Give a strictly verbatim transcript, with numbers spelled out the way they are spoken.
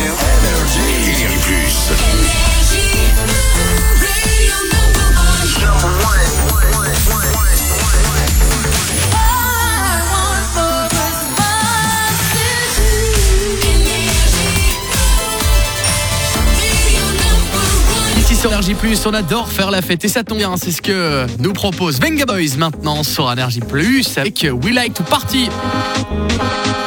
Énergie Plus. Ici sur Énergie Plus, on adore faire la fête et ça tombe bien, c'est ce que nous propose Venga Boys maintenant sur Énergie Plus avec We Like to Party.